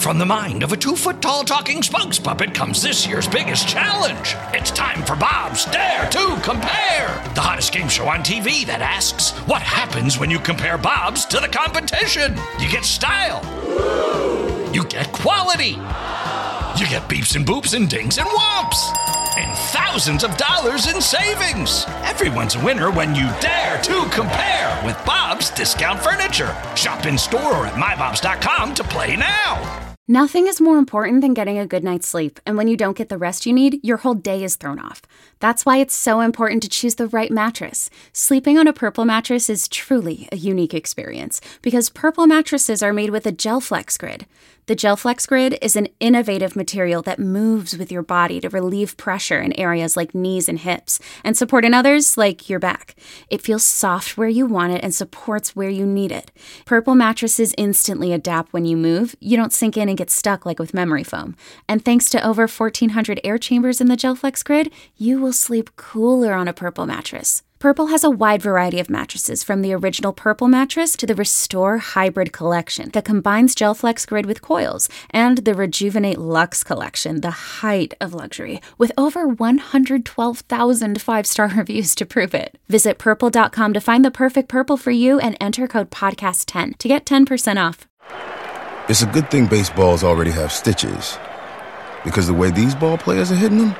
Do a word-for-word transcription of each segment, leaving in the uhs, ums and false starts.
From the mind of a two-foot-tall talking spokes puppet comes this year's biggest challenge. It's time for Bob's Dare to Compare, the hottest game show on T V that asks, what happens when you compare Bobs to the competition? You get style. You get quality. You get beeps and boops and dings and whomps. And thousands of dollars in savings. Everyone's a winner when you dare to compare with Bob's Discount Furniture. Shop in store or at my bobs dot com to play now. Nothing is more important than getting a good night's sleep, and when you don't get the rest you need, your whole day is thrown off. That's why it's so important to choose the right mattress. Sleeping on a Purple mattress is truly a unique experience, because Purple mattresses are made with a GelFlex Grid. The GelFlex Grid is an innovative material that moves with your body to relieve pressure in areas like knees and hips, and support in others like your back. It feels soft where you want it and supports where you need it. Purple mattresses instantly adapt when you move. You don't sink in and get stuck like with memory foam. And thanks to over fourteen hundred air chambers in the GelFlex Grid, you will sleep cooler on a Purple mattress. Purple has a wide variety of mattresses, from the original Purple mattress to the Restore Hybrid collection that combines GelFlex Grid with coils, and the Rejuvenate Luxe collection, the height of luxury, with over one hundred twelve thousand five-star reviews to prove it. Visit purple dot com to find the perfect Purple for you and enter code podcast ten to get ten percent off. It's a good thing baseballs already have stitches, because the way these ball players are hitting them,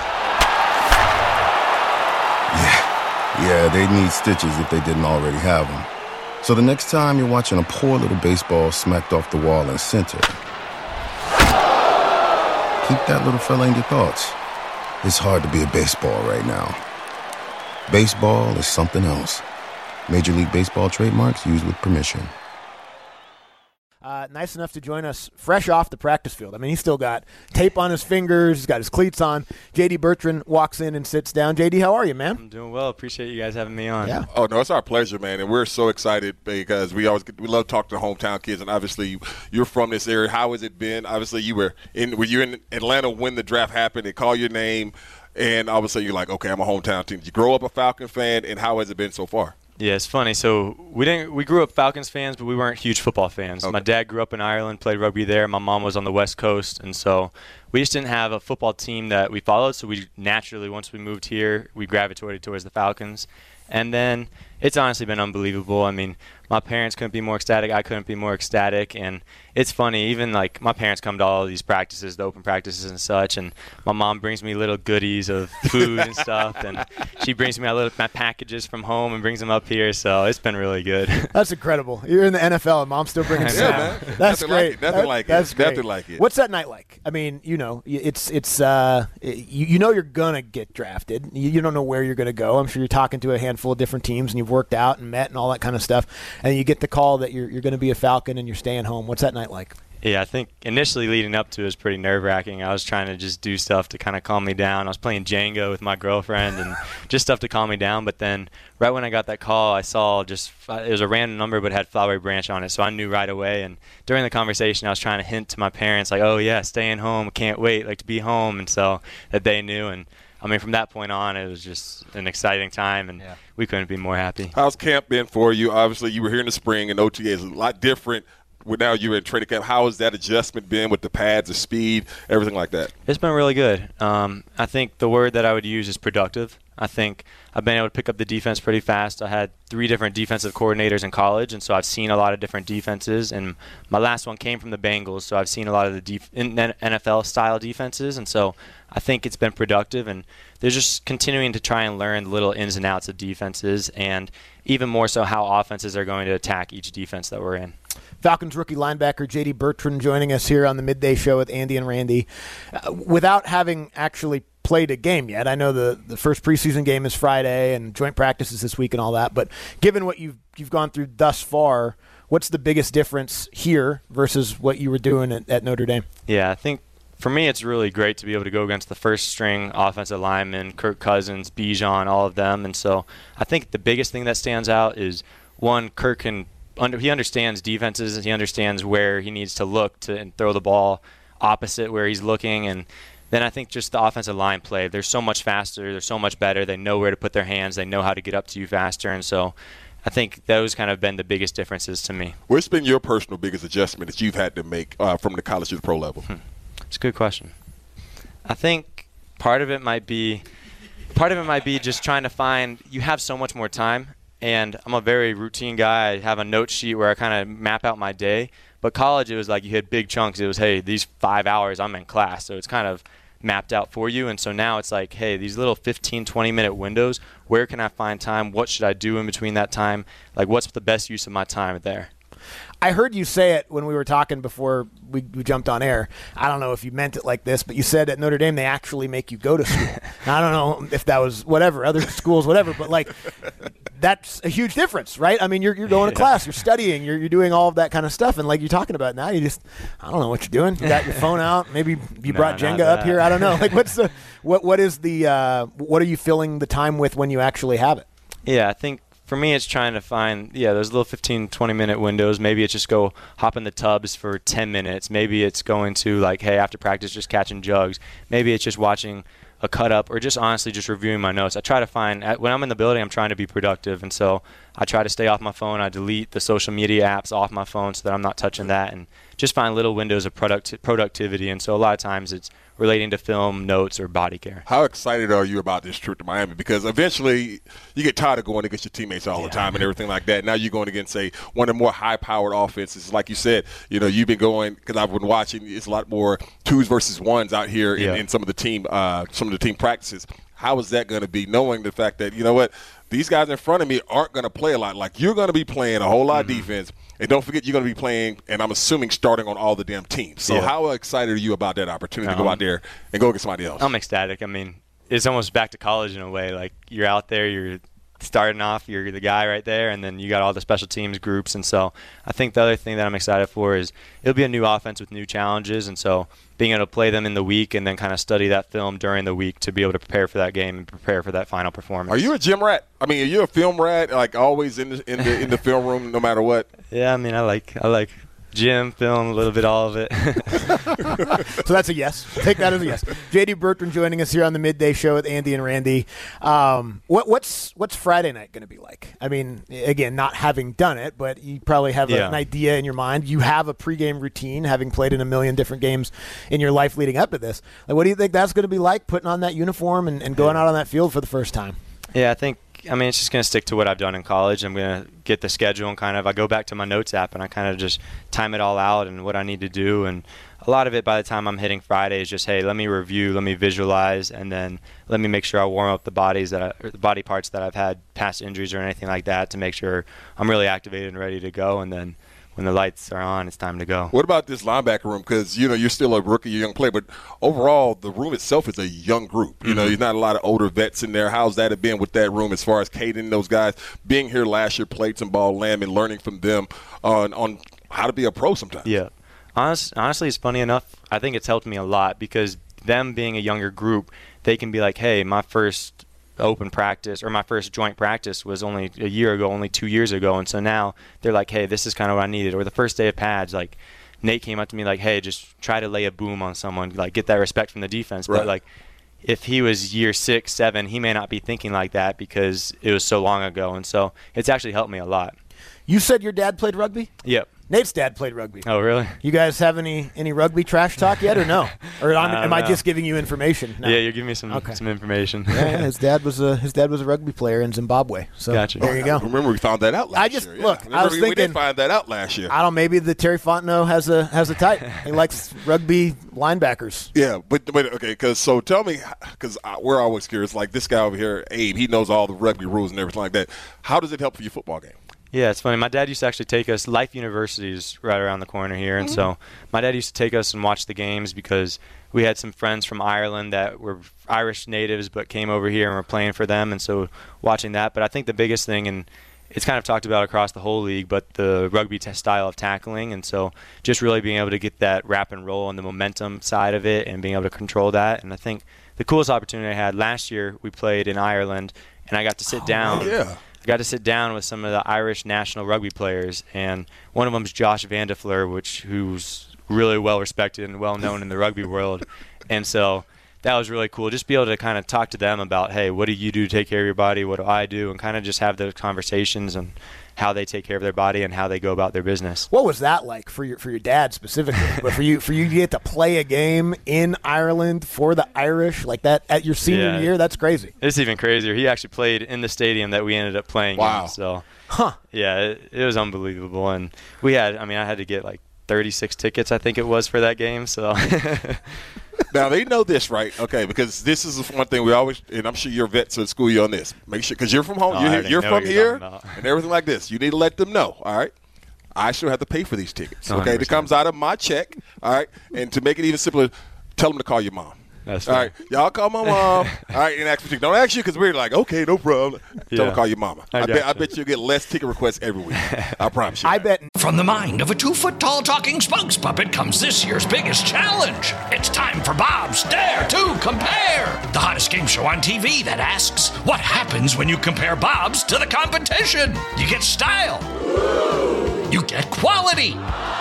yeah. Yeah, they need stitches if they didn't already have them. So the next time you're watching a poor little baseball smacked off the wall in center, keep that little fella in your thoughts. It's hard to be a baseball right now. Baseball is something else. Major League Baseball trademarks used with permission. Uh, nice enough to join us fresh off the practice field. I mean, he's still got tape on his fingers. He's got his cleats on. J D Bertrand walks in and sits down. J D, how are you, man? I'm doing well. Appreciate you guys having me on. Yeah. Oh, no, it's our pleasure, man. And we're so excited because we always we love talking to hometown kids. And obviously, you're from this area. How has it been? Obviously, you were in were you in Atlanta when the draft happened. They call your name, and all of a sudden you're like, okay, I'm a hometown team. Did you grow up a Falcon fan, and how has it been so far? Yeah, it's funny. So we didn't we grew up Falcons fans, but we weren't huge football fans. Okay. My dad grew up in Ireland, played rugby there. My mom was on the West Coast, and so we just didn't have a football team that we followed. So we naturally, once we moved here, we gravitated towards the Falcons. And then it's honestly been unbelievable. I mean, my parents couldn't be more ecstatic. I couldn't be more ecstatic. And it's funny, even like my parents come to all of these practices, the open practices and such, and my mom brings me little goodies of food and stuff. And she brings me my little my packages from home and brings them up here. So it's been really good. That's incredible. You're in the N F L and mom's still bringing Yeah, stuff. man. That's Nothing great. like it. Nothing That- like it. That's great. Nothing like it. What's that night like? I mean, you know, it's it's uh, you, you know you're gonna get drafted. You, you don't know where you're gonna go. I'm sure you're talking to a handful of different teams and you've worked out and met and all that kind of stuff, and you get the call that you're you're going to be a Falcon and you're staying home. What's that night like? Yeah, I think initially leading up to it was pretty nerve-wracking. I was trying to just do stuff to kind of calm me down. I was playing Jenga with my girlfriend and just stuff to calm me down. But then right when I got that call, I saw just it was a random number but had Flowery Branch on it, so I knew right away. And during the conversation, I was trying to hint to my parents, like, oh, yeah, staying home, can't wait, like to be home, and so that they knew. And I mean, from that point on, it was just an exciting time, and yeah. we couldn't be more happy. How's camp been for you? Obviously, you were here in the spring, and O T A is a lot different. Now you're in training camp. How has that adjustment been with the pads, the speed, everything like that? It's been really good. Um, I think the word that I would use is productive. I think I've been able to pick up the defense pretty fast. I had three different defensive coordinators in college, and so I've seen a lot of different defenses. And my last one came from the Bengals, so I've seen a lot of the def- N F L-style defenses. And so I think it's been productive, and they're just continuing to try and learn the little ins and outs of defenses, and even more so how offenses are going to attack each defense that we're in. Falcons rookie linebacker J D Bertrand joining us here on the Midday Show with Andy and Randy. Uh, without having actually played a game yet, I know the, the first preseason game is Friday and joint practices this week and all that, but given what you've you've gone through thus far, what's the biggest difference here versus what you were doing at, at Notre Dame? Yeah, I think for me it's really great to be able to go against the first-string offensive linemen, Kirk Cousins, Bijan, all of them. And so I think the biggest thing that stands out is, one, Kirk can under, he understands defenses. He understands where he needs to look to and throw the ball opposite where he's looking. And then I think just the offensive line play, they're so much faster. They're so much better. They know where to put their hands. They know how to get up to you faster. And so I think those kind of been the biggest differences to me. What's been your personal biggest adjustment that you've had to make uh, from the college to the pro level? Hmm. It's a good question. I think part of it might be part of it might be just trying to find – you have so much more time, and I'm a very routine guy. I have a note sheet where I kind of map out my day. But college, it was like you had big chunks. It was, hey, these five hours I'm in class. So it's kind of mapped out for you. And so now it's like, hey, these little fifteen, twenty-minute windows, where can I find time? What should I do in between that time? Like, what's the best use of my time there? I heard you say it when we were talking before we, we jumped on air. I don't know if you meant it like this, but you said at Notre Dame they actually make you go to school. I don't know if that was whatever, other schools, whatever, but like that's a huge difference, right? I mean, you're you're going to class, you're studying, you're you're doing all of that kind of stuff, and like you're talking about now, you just I don't know what you're doing. You got your phone out, maybe you no, brought Jenga up here. I don't know. Like what's the what what is the uh, what are you filling the time with when you actually have it? Yeah, I think. For me, it's trying to find, yeah, those little fifteen, twenty-minute windows. Maybe it's just go hop in the tubs for ten minutes. Maybe it's going to, like, hey, after practice, just catching jugs. Maybe it's just watching a cut-up or just honestly just reviewing my notes. I try to find, when I'm in the building, I'm trying to be productive. And so I try to stay off my phone. I delete the social media apps off my phone so that I'm not touching that and just find little windows of product- productivity. And so a lot of times it's relating to film, notes, or body care. How excited are you about this trip to Miami? Because eventually you get tired of going against your teammates all yeah. the time and everything like that. Now you're going against, say, one of the more high-powered offenses. Like you said, you know, you've been going, because I've been watching, it's a lot more twos versus ones out here in, yeah. in some of the team uh, some of the team practices. How is that going to be, knowing the fact that, you know what, these guys in front of me aren't going to play a lot. Like, you're going to be playing a whole lot mm-hmm. of defense. And don't forget, you're going to be playing, and I'm assuming starting on all the damn teams. So yeah. how excited are you about that opportunity um, to go out there and go against somebody else? I'm ecstatic. I mean, it's almost back to college in a way. Like, you're out there, you're starting off, you're the guy right there, and then you got all the special teams groups. And so I think the other thing that I'm excited for is it'll be a new offense with new challenges. And so being able to play them in the week and then kind of study that film during the week to be able to prepare for that game and prepare for that final performance. Are you a gym rat? I mean, are you a film rat, like always in the in the, in the film room no matter what? Yeah, I mean, I like I like gym, film, a little bit, all of it. So that's a yes. Take that as a yes. J D Bertrand joining us here on the Midday Show with Andy and Randy. Um, what, what's what's Friday night going to be like? I mean, again, not having done it, but you probably have yeah. an idea in your mind. You have a pregame routine, having played in a million different games in your life leading up to this. Like, what do you think that's going to be like, putting on that uniform and, and going out on that field for the first time? Yeah, I think, I mean, it's just going to stick to what I've done in college. I'm going to get the schedule and kind of, I go back to my notes app and I kind of just time it all out and what I need to do. And a lot of it by the time I'm hitting Friday is just, hey, let me review, let me visualize, and then let me make sure I warm up the bodies that I, or the body parts that I've had past injuries or anything like that to make sure I'm really activated and ready to go. And then when the lights are on, it's time to go. What about this linebacker room? Because, you know, you're still a rookie, you're a young player, but overall, the room itself is a young group. You mm-hmm. know, there's not a lot of older vets in there. How's that been with that room as far as Caden and those guys being here last year, played some ball, Lamb, and learning from them on, on how to be a pro sometimes? Yeah. Honest, honestly, it's funny enough, I think it's helped me a lot because them being a younger group, they can be like, hey, my first open practice or my first joint practice was only a year ago, only two years ago. And so now they're like, hey, this is kind of what I needed. Or the first day of pads, like Nate came up to me like, hey, just try to lay a boom on someone, like get that respect from the defense. Right. But like if he was year six, seven, he may not be thinking like that because it was so long ago. And so it's actually helped me a lot. You said your dad played rugby? Yep. Nate's dad played rugby. Oh, really? You guys have any, any rugby trash talk yet or no? Or I'm, am I just giving you information? No. Yeah, you're giving me some okay. some information. Yeah, his dad was a his dad was a rugby player in Zimbabwe. So gotcha. there you go. Remember we found that out last I just, year. Look, yeah. I was we, thinking. We did find that out last year. I don't know, maybe the Terry Fontenot has a has a type. He likes rugby linebackers. Yeah, but, but okay, because so tell me, because we're always curious, like this guy over here, Abe, he knows all the rugby rules and everything like that. How does it help for your football game? Yeah, it's funny. My dad used to actually take us. Life University is right around the corner here, and mm-hmm. so my dad used to take us and watch the games because we had some friends from Ireland that were Irish natives but came over here and were playing for them, and so watching that. But I think the biggest thing, and it's kind of talked about across the whole league, but the rugby t- style of tackling, and so just really being able to get that wrap and roll and the momentum side of it and being able to control that. And I think the coolest opportunity I had last year, we played in Ireland, and I got to sit oh, down. Yeah. I got to sit down with some of the Irish national rugby players, and one of them is Josh Van de Fleur, which who's really well respected and well known in the rugby world. And so that was really cool. Just be able to kind of talk to them about, hey, what do you do to take care of your body? What do I do? And kind of just have those conversations and how they take care of their body and how they go about their business. What was that like for your for your dad specifically? But for you for you to get to play a game in Ireland for the Irish like that at your senior Yeah. year, that's crazy. It's even crazier. He actually played in the stadium that we ended up playing Wow. in. So, Huh. yeah, it, it was unbelievable. And we had, I mean, I had to get like thirty-six tickets, I think it was, for that game. So. Now, they know this, right? Okay, because this is one thing we always, and I'm sure your vets will school you on this. Make sure, because you're from home, Oh, I you're, already you're know from what you're here, talking about. and everything like this. You need to let them know, all right? I still have to pay for these tickets, okay? one hundred It percent. comes out of my check, all right? And to make it even simpler, tell them to call your mom. That's all fair. right, y'all call my mom. All right, and ask for tickets. Don't ask you because we're like, okay, no problem. Tell them Yeah. to call your mama. I I, bet, I gotcha. bet you'll get less ticket requests every week. I promise you. I that. bet From the mind of a two-foot-tall talking spokes puppet comes this year's biggest challenge. It's time for Bob's Dare to Compare, the hottest game show on T V that asks, what happens when you compare Bob's to the competition? You get style. You get quality.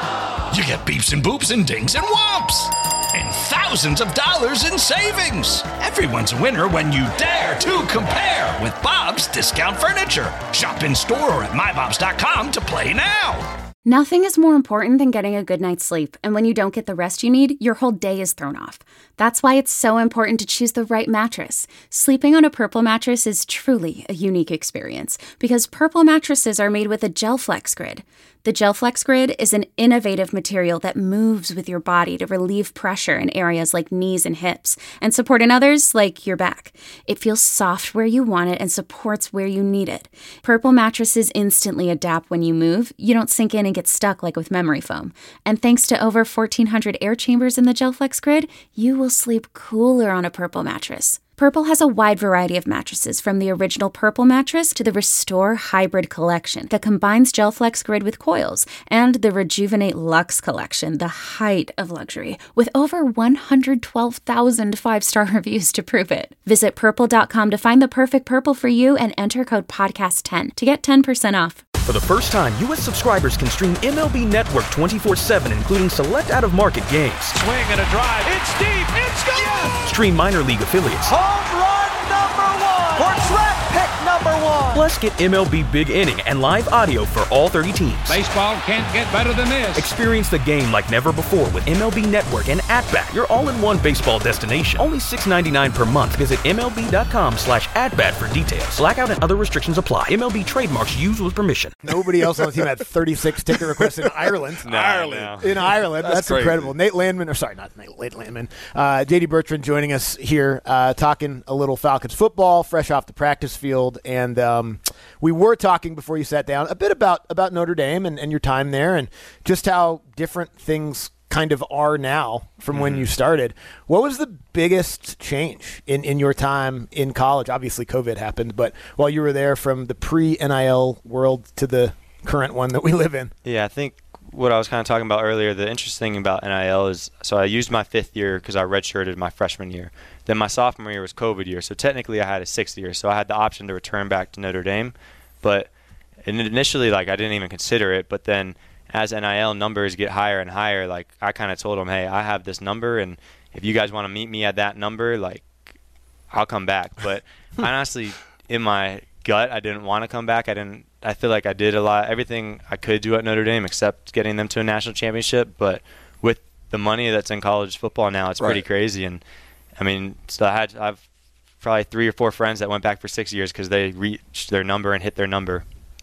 You get beeps and boops and dings and whomps. And thousands of dollars in savings. Everyone's a winner when you dare to compare with Bob's Discount Furniture. Shop in store or at my bobs dot com to play now. Nothing is more important than getting a good night's sleep, and when you don't get the rest you need, your whole day is thrown off. That's why it's so important to choose the right mattress. Sleeping on a Purple mattress is truly a unique experience, because Purple mattresses are made with a GelFlex Grid. The GelFlex Grid is an innovative material that moves with your body to relieve pressure in areas like knees and hips, and support in others like your back. It feels soft where you want it and supports where you need it. Purple mattresses instantly adapt when you move. You don't sink in and get stuck like with memory foam. And thanks to over fourteen hundred air chambers in the GelFlex Grid, you will sleep cooler on a Purple mattress. Purple has a wide variety of mattresses, from the original Purple mattress to the Restore Hybrid collection that combines GelFlex Grid with coils, and the Rejuvenate Luxe collection, the height of luxury, with over one hundred twelve thousand five-star reviews to prove it. Visit purple dot com to find the perfect Purple for you and enter code podcast ten to get ten percent off. For the first time, U S subscribers can stream M L B Network twenty-four seven, including select out-of-market games. Swing and a drive. It's deep. It's gone. Yes! Stream minor league affiliates. Home run number one. Or draft pick number one. Plus, get M L B Big Inning and live audio for all thirty teams. Baseball can't get better than this. Experience the game like never before with M L B Network and At-Bat, your all-in-one baseball destination. Only six dollars and ninety-nine cents per month. Visit M L B dot com slash at-bat for details. Blackout and other restrictions apply. M L B trademarks used with permission. nobody else on the team had thirty-six ticket requests in Ireland. No, Ireland. no. In Ireland. That's, That's crazy. incredible. Nate Landman, or sorry, not Nate, Nate Landman. Uh, J D Bertrand joining us here, uh, talking a little Falcons football, fresh off the practice field. And um, we were talking before you sat down a bit about, about Notre Dame and, and your time there, and just how different things kind of are now from mm-hmm. when you started. What was the biggest change in, in your time in college? Obviously, COVID happened, but while you were there, from the pre-N I L world to the current one that we live in. Yeah, I think what I was kind of talking about earlier, the interesting thing about N I L is, so I used my fifth year because I redshirted my freshman year. Then my sophomore year was COVID year, so technically I had a sixth year, so I had the option to return back to Notre Dame. But initially, like, I didn't even consider it, but then as N I L numbers get higher and higher, like, I kind of told them, hey, I have this number, and if you guys want to meet me at that number, like, I'll come back. But honestly, in my gut, I didn't want to come back. I didn't. I feel like I did a lot, everything I could do at Notre Dame except getting them to a national championship. But with the money that's in college football now, it's Right. pretty crazy. And I mean, so I had I've probably three or four friends that went back for six years because they reached their number and hit their number.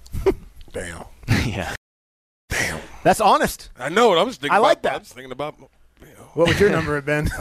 Damn. Yeah. Damn. That's honest. I know what I was thinking I about. like that. I was thinking about, you know. What would your number have been?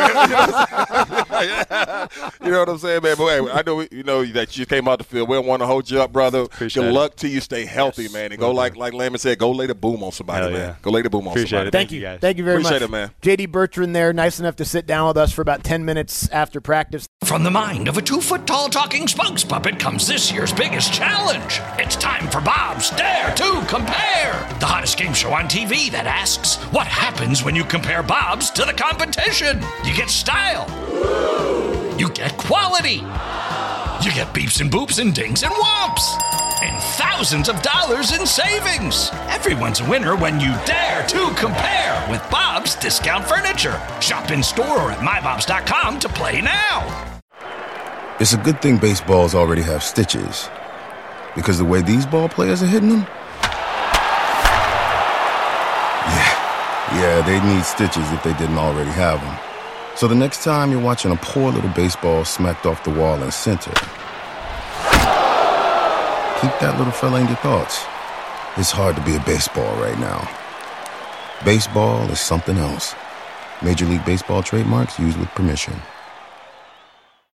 You know what I'm saying, man? But hey, I know you know that you came out the field. We don't want to hold you up, brother. Appreciate Good it. luck to you. Stay healthy, Yes, man. And go will like do. like Layman said, go lay the boom on somebody, Hell man. yeah. Go lay the boom on Appreciate somebody. it. Thank, Thank you. you, guys. Thank you very Appreciate much. it, man. J D Bertrand there, nice enough to sit down with us for about ten minutes after practice. From the mind of a two-foot-tall talking spokes puppet comes this year's biggest challenge. It's time for Bob's Dare to Compare, the hottest game show on T V that asks, what happens when you compare Bob's to the competition? You get style. You get quality. You get beeps and boops and dings and whomps. And thousands of dollars in savings. Everyone's a winner when you dare to compare with Bob's Discount Furniture. Shop in store or at my bobs dot com to play now. It's a good thing baseballs already have stitches, because the way these ball players are hitting them, yeah, yeah, they need stitches if they didn't already have them. So the next time you're watching a poor little baseball smacked off the wall in center, keep that little fella in your thoughts. It's hard to be a baseball right now. Baseball is something else. Major League Baseball trademarks used with permission.